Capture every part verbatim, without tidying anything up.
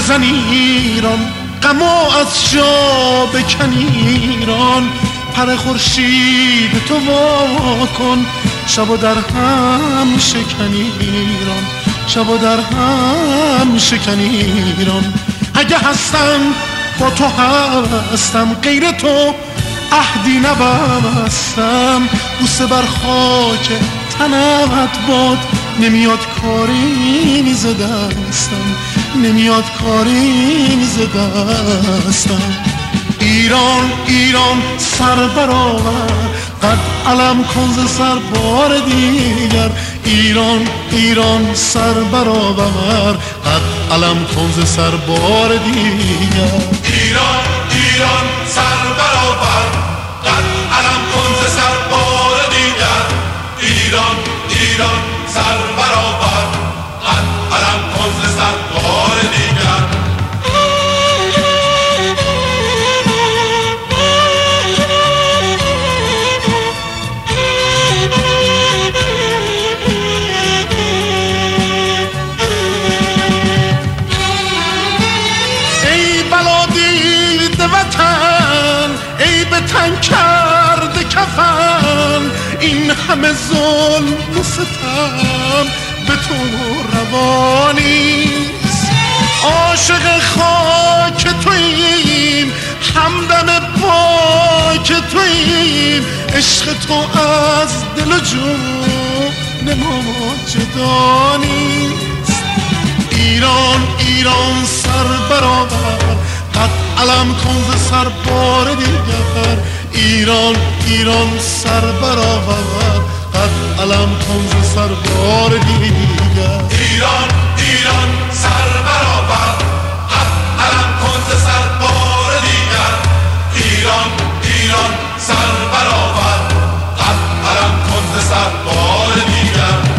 بزن ایران، غمو از جا بکن ایران. پر خورشید تو وا کن، شب و در هم شکن ایران، شب و در هم شکن ایران. اگه هستم با تو هستم، غیر تو عهدی نبستم. بوسه بر خاک تنت باد، نمیاد کاری میز دستم، نمیاد کاری میز دستم. ایران ایران سر برآور، قد علم کن ز سر بار دیگر. ایران ایران سر برآور، قد علم کن ز سر بار دیگر. ایران ایران سر برآور، قد علم کن ز سر بار دیگر. ایران ایران سر برآور، قد علم کن ز سر بار دیگر. وطن ای به تن کرده کفن، این همه ظلم و ستم به تو روا نیست. عاشق خاک توییم، همدم پاک توییم. عشق تو از دل و جون ما جدا نیست. ایران ایران سر برآور، قد علم کن ز سر بار دیگر. ایران ایران سر برآور، قد علم کن ز سر بار دیگر. ایران ایران سر برآور، قد علم کن ز سر بار دیگر. ایران ایران سر برآور، قد علم کن ز سر بار دیگر.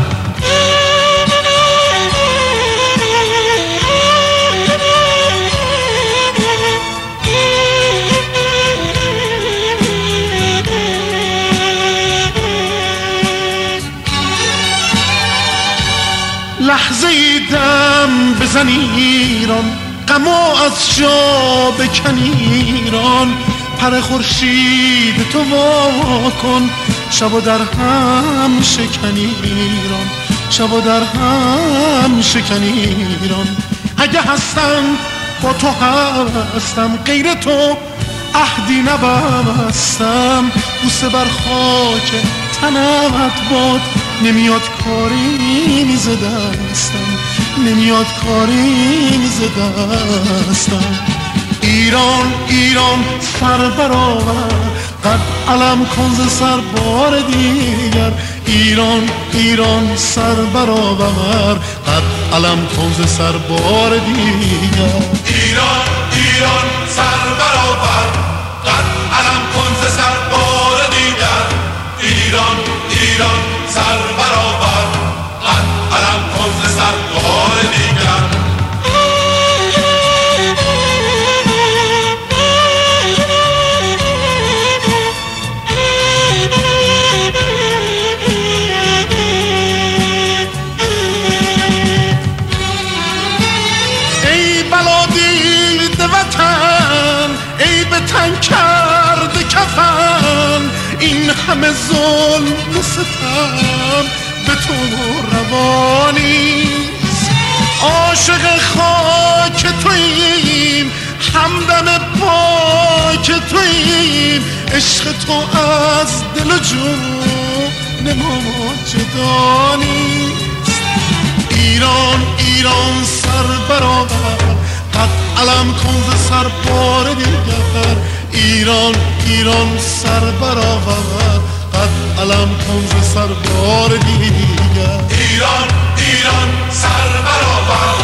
لحظه ای دم بزن ایران، غمو از جا بکن ایران. پر خورشید تو وا کن، شب و در هم شکن ایران، شب و در هم شکن ایران. اگه هستم با تو هستم، غیر تو عهدی نبستم. بوسه بر خاک تنت باد، نمیاد کاری میز دستم، نمیاد کاری میز دستم. ایران ایران سر برآور، قد علم کن ز سر بار دیگر. ایران ایران سر برآور، قد علم کن ز سر بار دیگر. ایران ایران سر برآور، قد علم کن ز سر بار دیگر. ایران ایران سر برآور، قد علم کن ز سر بار دیگر. ای بلا دید وطن، ای به تن کرده کفن. این همه ظلم و ستم به تو روا نیست. عاشق خاک توییم، همدم پاک توییم. عشق تو از دل و جون ما جدا نیست. ایران ایران سر برآور، قد علم کن ز سر بار دیگر. ایران ایران سر برآور، قد علم کن ز سر بار دیگر. ایران ایران سر برآور،